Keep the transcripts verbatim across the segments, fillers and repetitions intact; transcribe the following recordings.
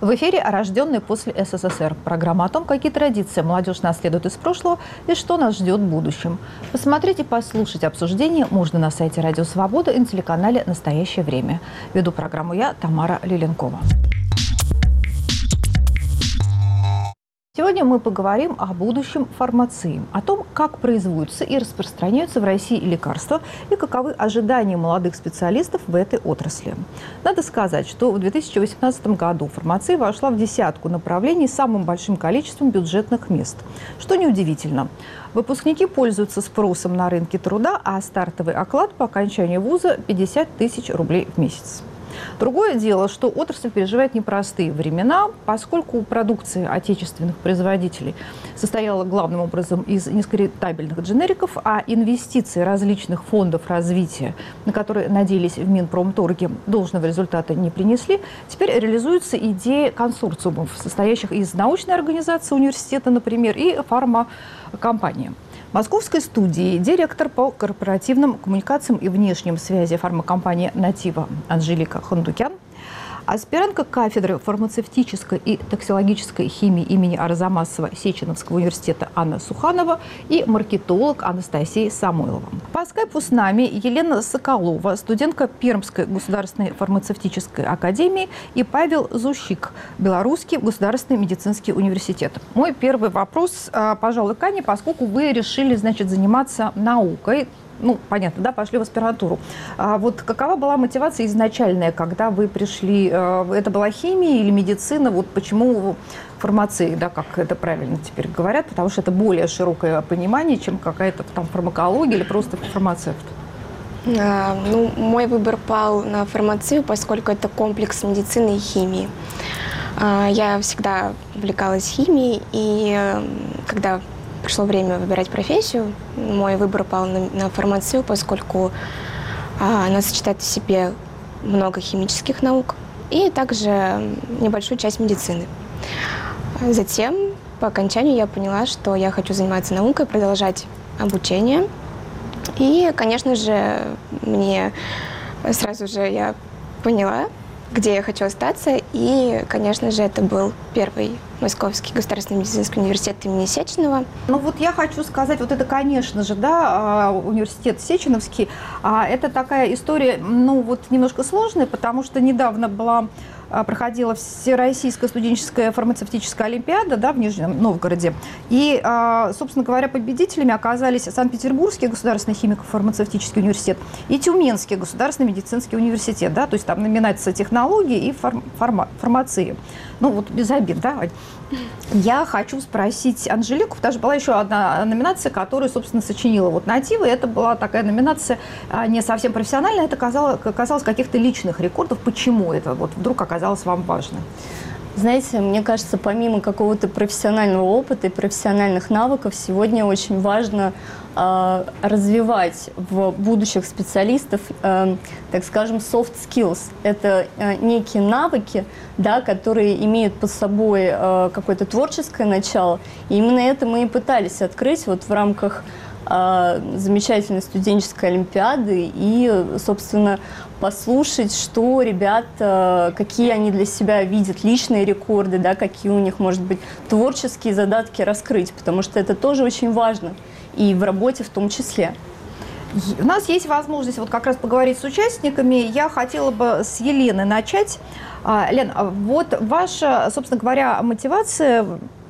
В эфире «Рожденные после СССР». Программа о том, какие традиции молодежь наследует из прошлого и что нас ждет в будущем. Посмотреть и послушать обсуждение можно на сайте «Радио Свобода» и на телеканале «Настоящее время». Веду программу я, Тамара Лиленкова. Сегодня мы поговорим о будущем фармации, о том, как производятся и распространяются в России лекарства и каковы ожидания молодых специалистов в этой отрасли. Надо сказать, что в две тысячи восемнадцатом году фармация вошла в десятку направлений с самым большим количеством бюджетных мест, что неудивительно. Выпускники пользуются спросом на рынке труда, а стартовый оклад по окончанию вуза – пятьдесят тысяч рублей в месяц. Другое дело, что отрасль переживает непростые времена, поскольку продукция отечественных производителей состояла главным образом из низкорентабельных дженериков, а инвестиции различных фондов развития, на которые надеялись в Минпромторге, должного результата не принесли. Теперь реализуется идея консорциумов, состоящих из научной организации университета, например, и фармакомпании. В московской студии директор по корпоративным коммуникациям и внешним связи фармакомпании «Натива» Анжелика Хондукян, аспирантка кафедры фармацевтической и токсикологической химии имени Арзамасова Сеченовского университета Анна Суханова и маркетолог Анастасия Самойлова. По скайпу с нами Елена Соколова, студентка Пермской государственной фармацевтической академии, и Павел Зущик, Белорусский государственный медицинский университет. Мой первый вопрос, пожалуй, к Ане, поскольку вы решили, значит, заниматься наукой. Ну, понятно, да, пошли в аспирантуру. А вот какова была мотивация изначальная, когда вы пришли? Это была химия или медицина? Вот почему фармация, да, как это правильно теперь говорят, потому что это более широкое понимание, чем какая-то там фармакология или просто фармацевт. А, ну, мой выбор пал на фармацию, поскольку это комплекс медицины и химии. А, я всегда увлекалась химией, и когда пришло время выбирать профессию, мой выбор пал на, на фармацию, поскольку а, она сочетает в себе много химических наук и также небольшую часть медицины. Затем, по окончанию, я поняла, что я хочу заниматься наукой, продолжать обучение. И, конечно же, мне сразу же я поняла, где я хочу остаться. И, конечно же, это был первый Московский государственный медицинский университет имени Сеченова. Ну вот я хочу сказать, вот это, конечно же, да, университет Сеченовский, это такая история, ну вот немножко сложная, потому что недавно была, проходила Всероссийская студенческая фармацевтическая олимпиада, да, в Нижнем Новгороде. И, собственно говоря, победителями оказались Санкт-Петербургский государственный химико-фармацевтический университет и Тюменский государственный медицинский университет, да, то есть там номинация технологии и фарм, фарма, фармации. Ну вот без обид, да, Ань? Я хочу спросить Анжелику, потому что была еще одна номинация, которую, собственно, сочинила вот «Натива». Это была такая номинация не совсем профессиональная, это касалось, касалось каких-то личных рекордов. Почему это вот вдруг оказалось вам важно? Знаете, мне кажется, помимо какого-то профессионального опыта и профессиональных навыков, сегодня очень важно э, развивать в будущих специалистов, э, так скажем, soft skills. Это э, некие навыки, да, которые имеют под собой э, какое-то творческое начало. И именно это мы и пытались открыть вот в рамках э, замечательной студенческой олимпиады и, собственно, послушать, что ребята, какие они для себя видят личные рекорды, да, какие у них, может быть, творческие задатки раскрыть, потому что это тоже очень важно, и в работе в том числе. У нас есть возможность вот как раз поговорить с участниками. Я хотела бы с Елены начать. Лен, вот ваша, собственно говоря, мотивация,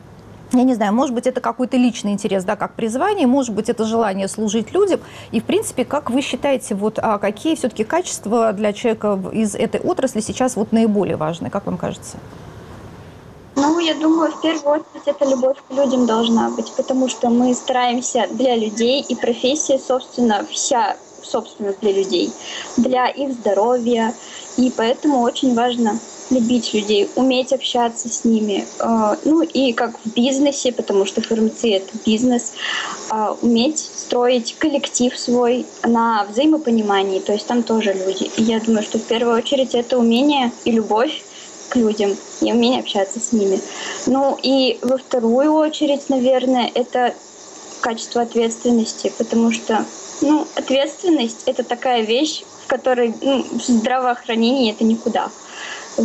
я не знаю, может быть, это какой-то личный интерес, да, как призвание, может быть, это желание служить людям. И, в принципе, как вы считаете, вот, а какие все-таки качества для человека из этой отрасли сейчас вот наиболее важны, как вам кажется? Ну, я думаю, в первую очередь это любовь к людям должна быть, потому что мы стараемся для людей, и профессия, собственно, вся, собственно, для людей, для их здоровья, и поэтому очень важно любить людей, уметь общаться с ними. Ну и как в бизнесе, потому что фармация — это бизнес, уметь строить коллектив свой на взаимопонимании, то есть там тоже люди. И я думаю, что в первую очередь это умение и любовь к людям, и умение общаться с ними. Ну и во вторую очередь, наверное, это качество ответственности, потому что ну, ответственность — это такая вещь, в которой ну, в здравоохранении это никуда. Вот.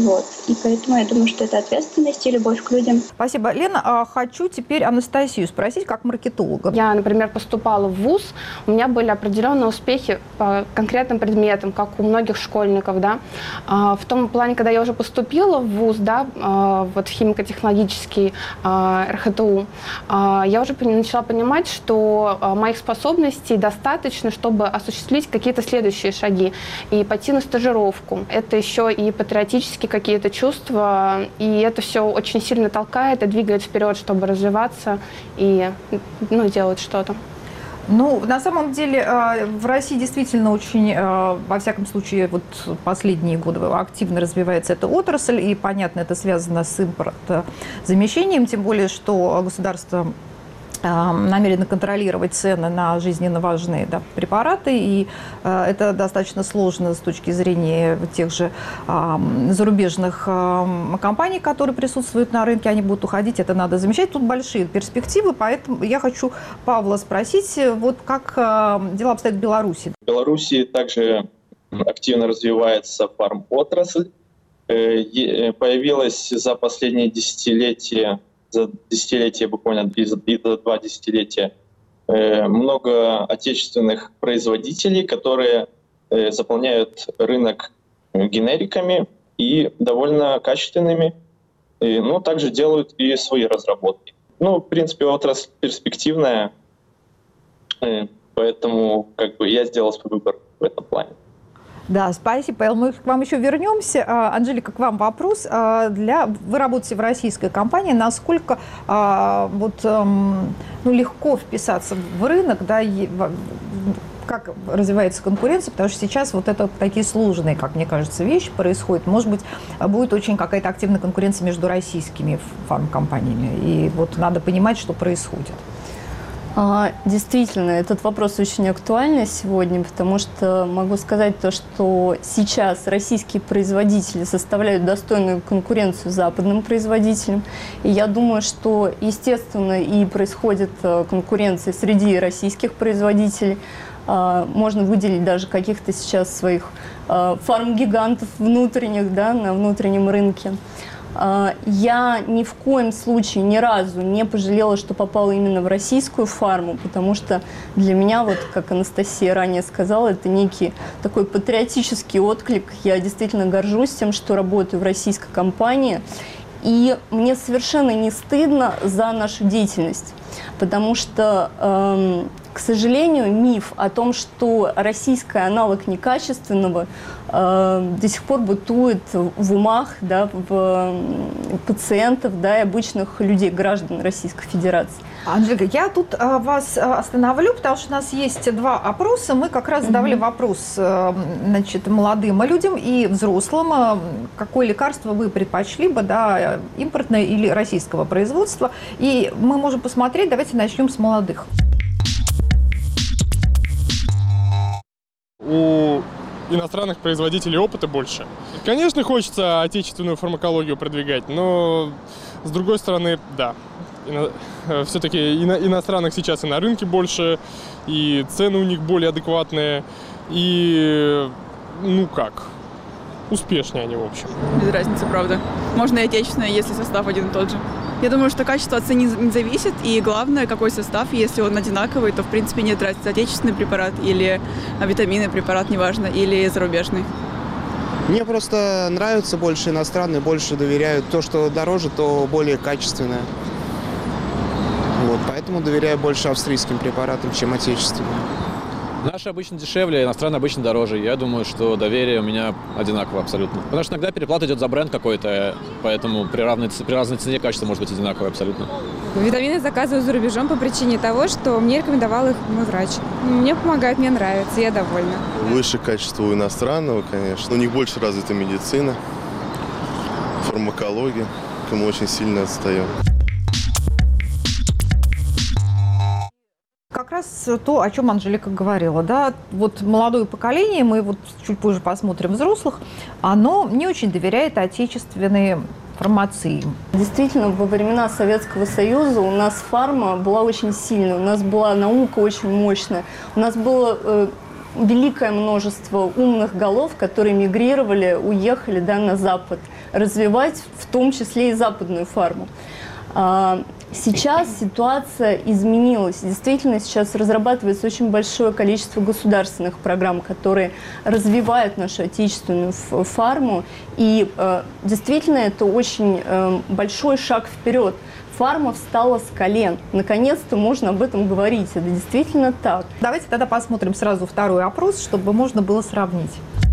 И поэтому я думаю, что это ответственность и любовь к людям. Спасибо, Лена. А хочу теперь Анастасию спросить, как маркетолога. Я, например, поступала в вуз, у меня были определенные успехи по конкретным предметам, как у многих школьников, да. В том плане, когда я уже поступила в вуз, да, вот в химико-технологический эр ха тэ у, я уже начала понимать, что моих способностей достаточно, чтобы осуществить какие-то следующие шаги и пойти на стажировку. Это еще и патриотические какие-то чувства, и это все очень сильно толкает и двигает вперед, чтобы развиваться и, ну, делать что-то. Ну, на самом деле, в России действительно очень, во всяком случае, вот последние годы активно развивается эта отрасль, и, понятно, это связано с импортозамещением, тем более, что государство намерено контролировать цены на жизненно важные, да, препараты, и э, это достаточно сложно с точки зрения тех же э, зарубежных э, компаний, которые присутствуют на рынке, они будут уходить, это надо замещать. Тут большие перспективы, поэтому я хочу Павла спросить, вот как э, дела обстоят в Беларуси? В Беларуси также активно развивается фармотрасль. Э, появилась за последние десятилетия за десятилетия, буквально и за, и за два десятилетия, э, много отечественных производителей, которые э, заполняют рынок генериками и довольно качественными, и, но также делают и свои разработки. Ну, в принципе, отрасль перспективная, э, поэтому как бы я сделал свой выбор в этом плане. Да, спасибо, Павел. Мы к вам еще вернемся. Анжелика, к вам вопрос. Для... Вы работаете в российской компании. Насколько вот, ну, легко вписаться в рынок, да, как развивается конкуренция, потому что сейчас вот это такие сложные, как мне кажется, вещи происходят. Может быть, будет очень какая-то активная конкуренция между российскими фармкомпаниями. И вот надо понимать, что происходит. Действительно, этот вопрос очень актуальный сегодня, потому что могу сказать то, что сейчас российские производители составляют достойную конкуренцию западным производителям. И я думаю, что, естественно, и происходит конкуренция среди российских производителей. Можно выделить даже каких-то сейчас своих фармгигантов внутренних, да, на внутреннем рынке. Я ни в коем случае, ни разу не пожалела, что попала именно в российскую фарму, потому что для меня, вот как Анастасия ранее сказала, это некий такой патриотический отклик. Я действительно горжусь тем, что работаю в российской компании, и мне совершенно не стыдно за нашу деятельность, потому что, эм, к сожалению, миф о том, что российский аналог некачественного, э, до сих пор бытует в умах, да, в пациентов, да, и обычных людей, граждан Российской Федерации. Анжелика, я тут а, вас остановлю, потому что у нас есть два опроса. Мы как раз задавали mm-hmm. вопрос, значит, молодым людям и взрослым, какое лекарство вы предпочли бы, да, импортное или российского производства. И мы можем посмотреть, давайте начнем с молодых. У иностранных производителей опыта больше. Конечно, хочется отечественную фармакологию продвигать, но с другой стороны, да. Все-таки ино- иностранных сейчас и на рынке больше, и цены у них более адекватные, и, ну как, успешнее они, в общем. Без разницы, правда. Можно и отечественное, если состав один и тот же. Я думаю, что качество от цены не зависит, и главное, какой состав. Если он одинаковый, то, в принципе, нет разницы, отечественный препарат или витаминный препарат, неважно, или зарубежный. Мне просто нравится больше иностранный, больше доверяют. То, что дороже, то более качественное. Вот, поэтому доверяю больше австрийским препаратам, чем отечественным. Наши обычно дешевле, иностранные обычно дороже. Я думаю, что доверие у меня одинаково абсолютно. Потому что иногда переплата идет за бренд какой-то, поэтому при, равной, при разной цене качество может быть одинаковое абсолютно. Витамины заказываю за рубежом по причине того, что мне рекомендовал их мой врач. Мне помогает, мне нравится, я довольна. Выше качество у иностранного, конечно. У них больше развита медицина, фармакология, к мы очень сильно отстаем. Как раз то, о чем Анжелика говорила, да, вот молодое поколение, мы вот чуть позже посмотрим взрослых, оно не очень доверяет отечественной фармации. Действительно, во времена Советского Союза у нас фарма была очень сильная, у нас была наука очень мощная, у нас было э, великое множество умных голов, которые мигрировали, уехали, да, на Запад, развивать в том числе и западную фарму. Сейчас ситуация изменилась. Действительно, сейчас разрабатывается очень большое количество государственных программ, которые развивают нашу отечественную фарму. И э, действительно, это очень э, большой шаг вперед. Фарма встала с колен. Наконец-то можно об этом говорить. Это действительно так. Давайте тогда посмотрим сразу второй опрос, чтобы можно было сравнить.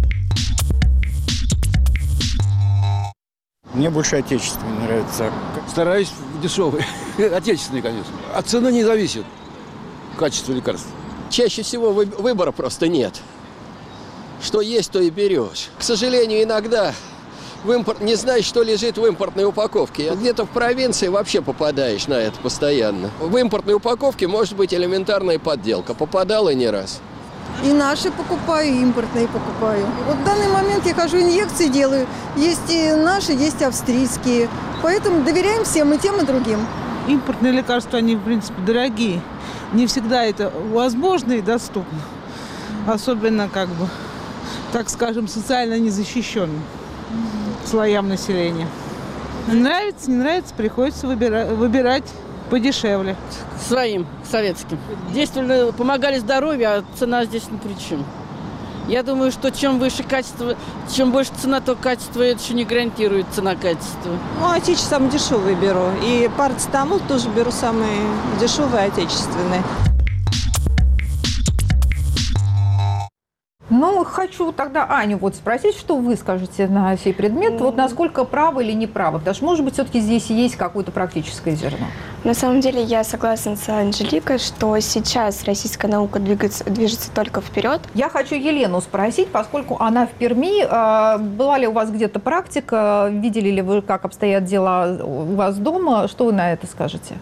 Мне больше отечественный нравится. Стараюсь дешевый. Отечественный, конечно. От цены не зависит качество лекарств. Чаще всего выбора просто нет. Что есть, то и берешь. К сожалению, иногда в импорт... не знаешь, что лежит в импортной упаковке. Где-то в провинции вообще попадаешь на это постоянно. В импортной упаковке может быть элементарная подделка. Попадал и не раз. И наши покупаю, и импортные покупаю. Вот в данный момент я хожу, инъекции делаю. Есть и наши, есть австрийские. Поэтому доверяем всем, и тем, и другим. Импортные лекарства, они, в принципе, дорогие. Не всегда это возможно и доступно. Особенно, как бы, так скажем, социально незащищенным слоям населения. Нравится, не нравится, приходится выбирать, выбирать подешевле. Своим, советским. Действовали, помогали здоровью, а цена здесь ни при чем. Я думаю, что чем выше качество, чем больше цена, то качество это еще не гарантирует цена-качество. Ну, отечественные самые дешевые беру. И парацетамол тоже беру самые дешевые отечественные. Ну, хочу тогда Аню вот спросить, что вы скажете на сей предмет, mm-hmm. вот насколько правы или не правы, потому что, может быть, все-таки здесь есть какое-то практическое зерно. На самом деле я согласна с Анжеликой, что сейчас российская наука двигается, движется только вперед. Я хочу Елену спросить, поскольку она в Перми, была ли у вас где-то практика, видели ли вы, как обстоят дела у вас дома, что вы на это скажете?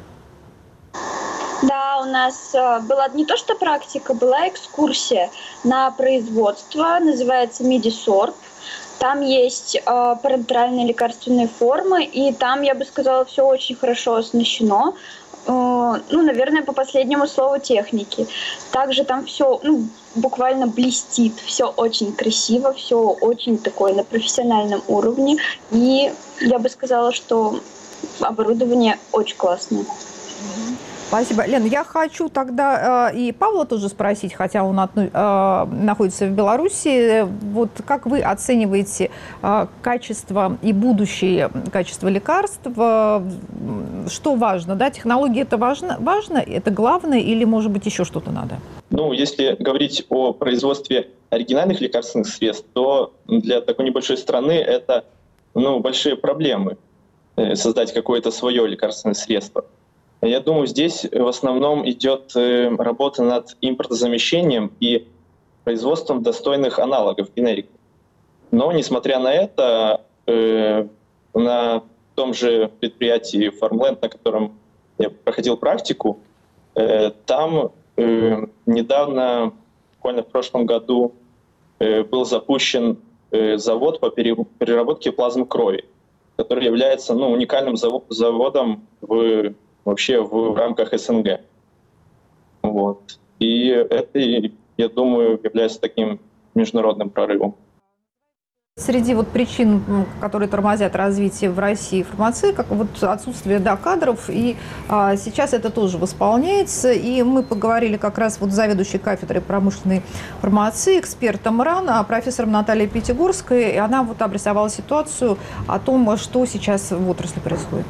Да, у нас была не то что практика, была экскурсия на производство, называется Медисорб. Там есть э, парентеральные лекарственные формы, и там, я бы сказала, все очень хорошо оснащено. Э, ну, наверное, по последнему слову техники. Также там все, ну, буквально блестит, все очень красиво, все очень такое на профессиональном уровне. И я бы сказала, что оборудование очень классное. Спасибо. Лена, я хочу тогда э, и Павла тоже спросить, хотя он от, э, находится в Беларуси. Вот как вы оцениваете э, качество и будущее качество лекарств? Э, что важно? Да? Технология это важно, важно, это главное или, может быть, еще что-то надо? Ну, если говорить о производстве оригинальных лекарственных средств, то для такой небольшой страны это, ну, большие проблемы э, создать какое-то свое лекарственное средство. Я думаю, здесь в основном идет работа над импортозамещением и производством достойных аналогов генерик. Но, несмотря на это, на том же предприятии Farmland, на котором я проходил практику, там недавно, буквально в прошлом году, был запущен завод по переработке плазмы крови, который является, ну, уникальным заводом в вообще в рамках СНГ. Вот. И это, я думаю, является таким международным прорывом. Среди вот причин, которые тормозят развитие в России фармации, как вот отсутствие, да, кадров, и а, сейчас это тоже восполняется. И мы поговорили как раз вот с заведующей кафедрой промышленной фармации, экспертом РАН, профессором Натальей Пятигорской, и она вот обрисовала ситуацию о том, что сейчас в отрасли происходит.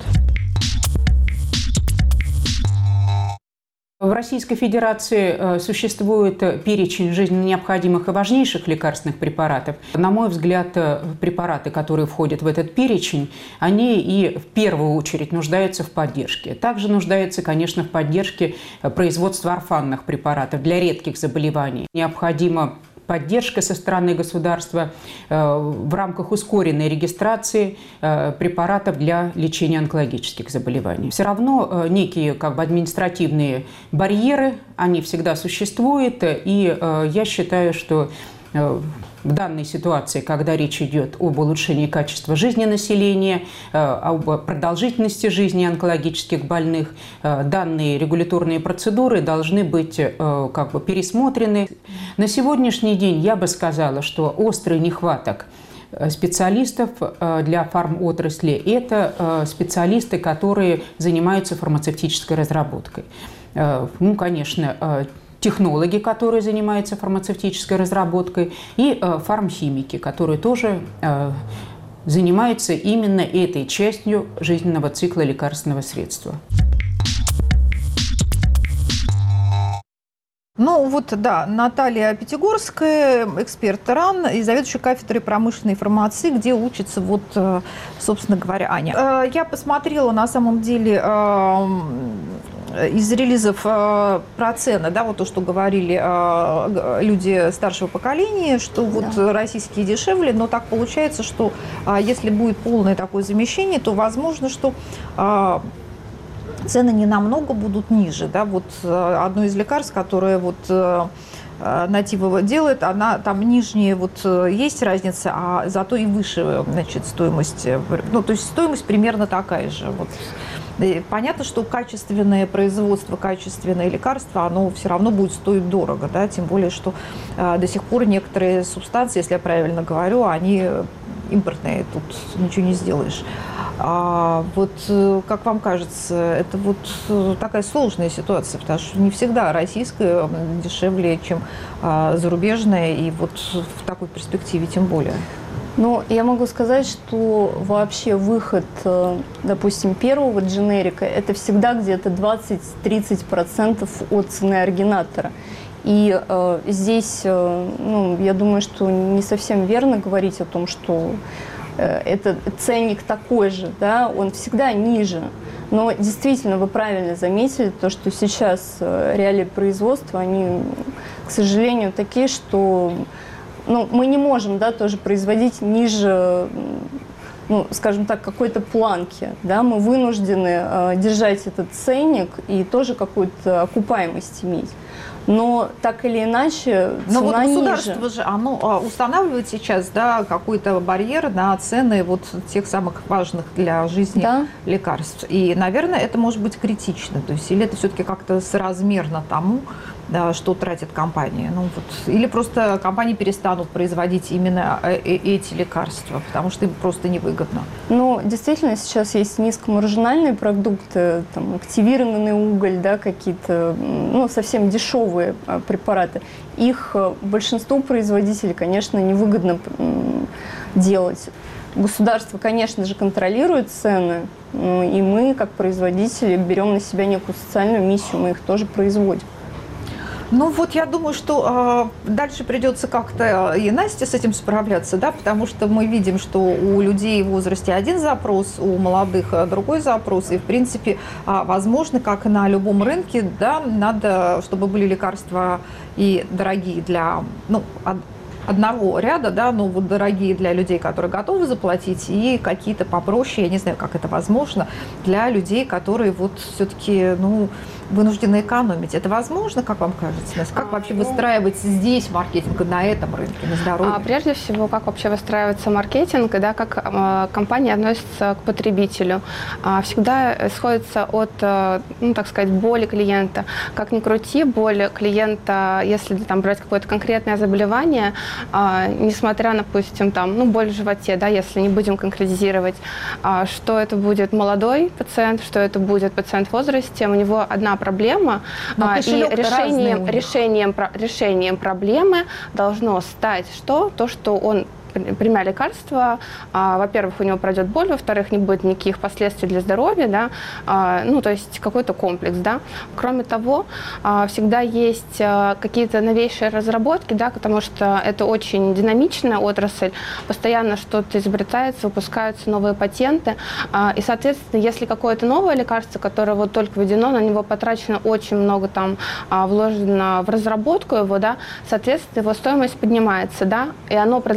В Российской Федерации существует перечень жизненно необходимых и важнейших лекарственных препаратов. На мой взгляд, препараты, которые входят в этот перечень, они и в первую очередь нуждаются в поддержке. Также нуждаются, конечно, в поддержке производства орфанных препаратов для редких заболеваний. Необходимо поддержка со стороны государства э, в рамках ускоренной регистрации э, препаратов для лечения онкологических заболеваний. Все равно э, некие как бы административные барьеры, они всегда существуют, и э, я считаю, что в данной ситуации, когда речь идет об улучшении качества жизни населения, об продолжительности жизни онкологических больных, данные регуляторные процедуры должны быть как бы пересмотрены. На сегодняшний день я бы сказала, что острый нехваток специалистов для фармотрасли – это специалисты, которые занимаются фармацевтической разработкой. Ну, конечно, технологи, которые занимаются фармацевтической разработкой, и фармхимики, которые тоже занимаются именно этой частью жизненного цикла лекарственного средства. Ну вот, да, Наталья Пятигорская, эксперт РАН и заведующая кафедрой промышленной фармации, где учится, вот, собственно говоря, Аня. Я посмотрела, на самом деле, из релизов про цены, да, вот то, что говорили люди старшего поколения, что вот да. российские дешевле, но так получается, что если будет полное такое замещение, то возможно, что цены не намного будут ниже. Да? Вот одно из лекарств, которое вот Нативова делает, она там нижняя вот есть разница, а зато и выше, значит, стоимость. Ну, то есть стоимость примерно такая же. Вот. И понятно, что качественное производство, качественное лекарство, оно все равно будет стоить дорого, да? Тем более, что э, до сих пор некоторые субстанции, если я правильно говорю, они импортные, тут ничего не сделаешь. А вот, как вам кажется, это вот такая сложная ситуация, потому что не всегда российская дешевле, чем а, зарубежная, и вот в такой перспективе тем более. Ну, я могу сказать, что вообще выход, допустим, первого дженерика, это всегда где-то двадцать-тридцать процентов от цены оригинатора. И э, здесь, э, ну, я думаю, что не совсем верно говорить о том, что э, это ценник такой же, да, он всегда ниже. Но действительно, вы правильно заметили, то, что сейчас э, реалии производства, они, к сожалению, такие, что ну, мы не можем, да, тоже производить ниже, ну, скажем так, какой-то планки, да, мы вынуждены э, держать этот ценник и тоже какую-то окупаемость иметь. Но так или иначе цена. Но вот государство ниже. же, оно устанавливает сейчас, да, какой-то барьер на цены вот тех самых важных для жизни да. лекарств. И, наверное, это может быть критично. То есть, или это все-таки как-то соразмерно тому, да, что тратит компания. Ну, вот. Или просто компании перестанут производить именно эти лекарства, потому что им просто невыгодно. Ну, действительно, сейчас есть низкомаржинальные продукты, там, активированный уголь, да, какие-то, ну, совсем дешевые препараты. Их большинству производителей, конечно, невыгодно делать. Государство, конечно же, контролирует цены, и мы, как производители, берем на себя некую социальную миссию, мы их тоже производим. Ну вот я думаю, что э, дальше придется как-то и Насте с этим справляться, да, потому что мы видим, что у людей в возрасте один запрос, у молодых другой запрос, и в принципе, э, возможно, как и на любом рынке, да, надо, чтобы были лекарства и дорогие для, ну, од- одного ряда, да, но вот дорогие для людей, которые готовы заплатить, и какие-то попроще, я не знаю, как это возможно, для людей, которые вот все-таки, ну, вынуждены экономить. Это возможно, как вам кажется? Как вообще выстраивать здесь маркетинг на этом рынке, на здоровье? А, прежде всего, как вообще выстраивается маркетинг, да, как э, компания относится к потребителю. А, всегда сходится от, э, ну, так сказать, боли клиента. Как ни крути, боль клиента, если там брать какое-то конкретное заболевание, э, несмотря на, допустим, там, ну, боль в животе, да, если не будем конкретизировать, э, что это будет молодой пациент, что это будет пациент в возрасте, у него одна проблема, а, и решением, решением, решением проблемы должно стать что? То, что он, принимая лекарства, а, во-первых, у него пройдет боль, во-вторых, не будет никаких последствий для здоровья, да, а, ну, то есть какой-то комплекс, да. Кроме того, а, всегда есть а, какие-то новейшие разработки, да, потому что это очень динамичная отрасль, постоянно что-то изобретается, выпускаются новые патенты, а, и, соответственно, если какое-то новое лекарство, которое вот только введено, на него потрачено очень много там а, вложено в разработку его, да, соответственно, его стоимость поднимается, да, и оно предлагает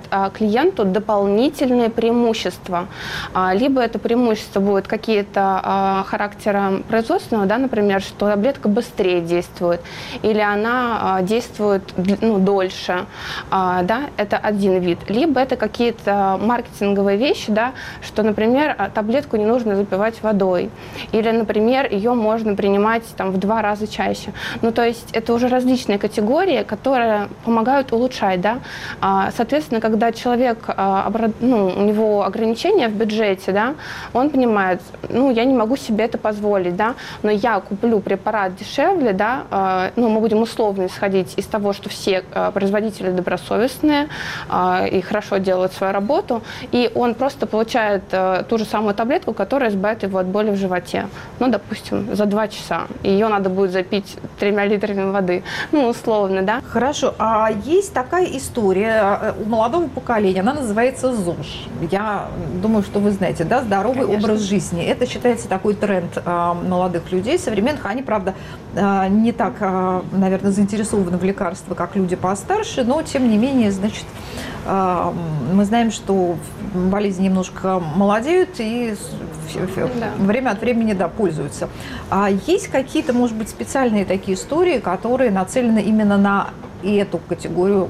а, клиенту дополнительные преимущества. А, либо это преимущество будет какие-то а, характера производственного, да, например, что таблетка быстрее действует, или она а, действует ну, дольше, а, да, это один вид. Либо это какие-то маркетинговые вещи, да, что, например, таблетку не нужно запивать водой, или, например, ее можно принимать там, в два раза чаще. Ну, то есть это уже различные категории, которые помогают улучшать, да. А, соответственно, когда человек, а, ну, у него ограничения в бюджете, да, он понимает, ну, я не могу себе это позволить, да, но я куплю препарат дешевле, да, а, ну, мы будем условно исходить из того, что все а, производители добросовестные а, и хорошо делают свою работу, и он просто получает а, ту же самую таблетку, которая избавит его от боли в животе, ну, допустим, за два часа, и ее надо будет запить тремя литрами воды, ну, условно, да. Хорошо, а есть такая история у молодого поколения, она называется ЗОЖ. Я думаю, что вы знаете, да, здоровый Конечно. Образ жизни. Это считается такой тренд а, молодых людей, современных. Они, правда, а, не так, а, наверное, заинтересованы в лекарствах, как люди постарше, но, тем не менее, значит, а, мы знаем, что болезни немножко молодеют и да. время от времени, да, пользуются. А есть какие-то, может быть, специальные такие истории, которые нацелены именно на эту категорию,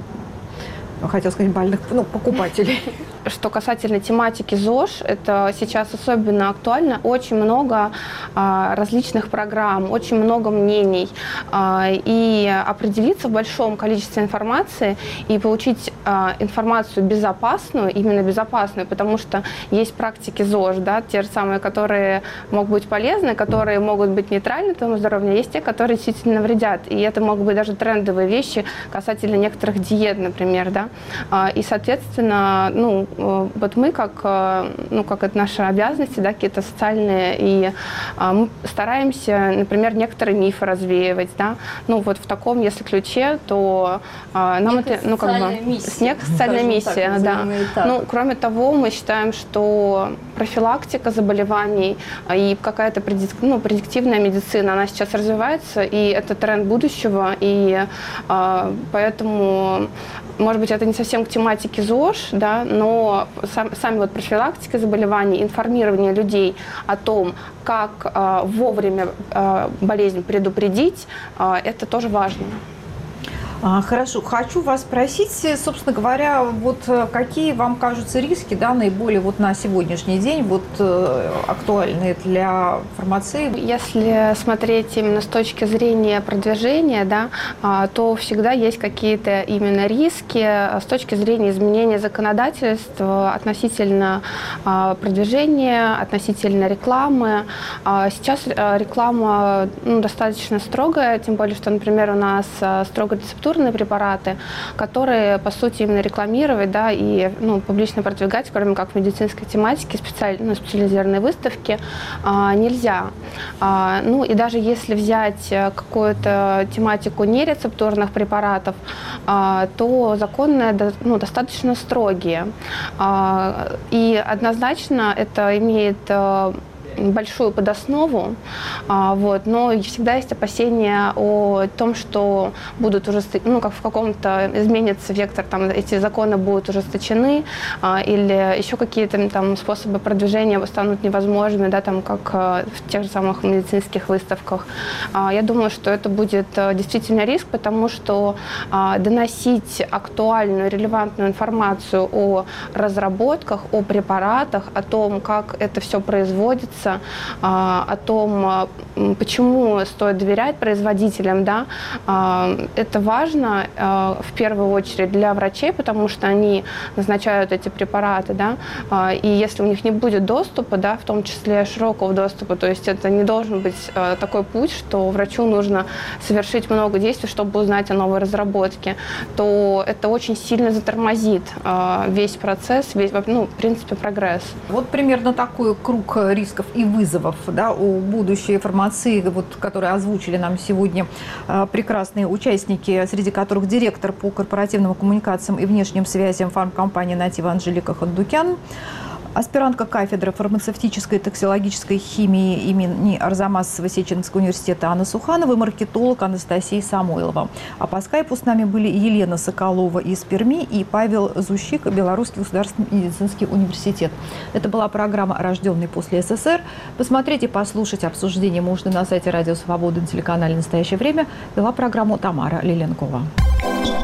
хотел сказать, больных, ну, покупателей? Что касательно тематики ЗОЖ, это сейчас особенно актуально. Очень много а, различных программ, очень много мнений. А, и определиться в большом количестве информации и получить а, информацию безопасную, именно безопасную, потому что есть практики ЗОЖ, да, те же самые, которые могут быть полезны, которые могут быть нейтральны твоему здоровью, есть те, которые действительно вредят. И это могут быть даже трендовые вещи касательно некоторых диет, например, да. А, и, соответственно, ну, вот мы, как, ну, как это наши обязанности, да, какие-то социальные, и а, мы стараемся, например, некоторые мифы развеивать, да, ну, вот в таком, если ключе, то а, нам некая это, ну, как бы, миссия, некая социальная миссия, так, да. Ну, кроме того, мы считаем, что профилактика заболеваний и какая-то предик, ну, предиктивная медицина, она сейчас развивается, и это тренд будущего, и а, поэтому, может быть, это не совсем к тематике ЗОЖ, да, но сам, сами вот профилактика заболеваний, информирование людей о том, как э, вовремя э, болезнь предупредить, э, это тоже важно. Хорошо. Хочу вас спросить, собственно говоря, вот какие вам кажутся риски, да, наиболее вот на сегодняшний день вот актуальные для фармации? Если смотреть именно с точки зрения продвижения, да, то всегда есть какие-то именно риски с точки зрения изменения законодательства относительно продвижения, относительно рекламы. Сейчас реклама, ну, достаточно строгая, тем более, что, например, у нас строго рецептура препараты, которые, по сути, именно рекламировать, да, и, ну, публично продвигать, кроме как в медицинской тематике, специаль, ну, специализированные выставки, а, нельзя. А, ну, и даже если взять какую-то тематику нерецептурных препаратов, а, то законы, ну, достаточно строгие. А, и однозначно это имеет большую подоснову, вот, но всегда есть опасения о том, что будут уже, ну, как в каком-то изменится вектор, там эти законы будут ужесточены, или еще какие-то там способы продвижения станут невозможными, да, там как в тех же самых медицинских выставках. Я думаю, что это будет действительно риск, потому что доносить актуальную, релевантную информацию о разработках, о препаратах, о том, как это все производится, о том, почему стоит доверять производителям, да, это важно в первую очередь для врачей, потому что они назначают эти препараты, да, и если у них не будет доступа, да, в том числе широкого доступа, то есть это не должен быть такой путь, что врачу нужно совершить много действий, чтобы узнать о новой разработке, то это очень сильно затормозит весь процесс, весь, ну, в принципе, прогресс. Вот примерно такой круг рисков и вызовов, да, у будущей фармации, вот, которые озвучили нам сегодня э, прекрасные участники, среди которых директор по корпоративным коммуникациям и внешним связям фармкомпании «Натива» Анжелика Хандукян. Аспирантка кафедры фармацевтической и токсикологической химии имени Арзамасова Сеченовского университета Анна Суханова и маркетолог Анастасия Самойлова. А по скайпу с нами были Елена Соколова из Перми и Павел Зущик, Белорусский государственный медицинский университет. Это была программа «Рожденный после СССР». Посмотреть и послушать обсуждение можно на сайте Радио Свобода на телеканале «Настоящее время». Вела программу Тамара Лиленкова.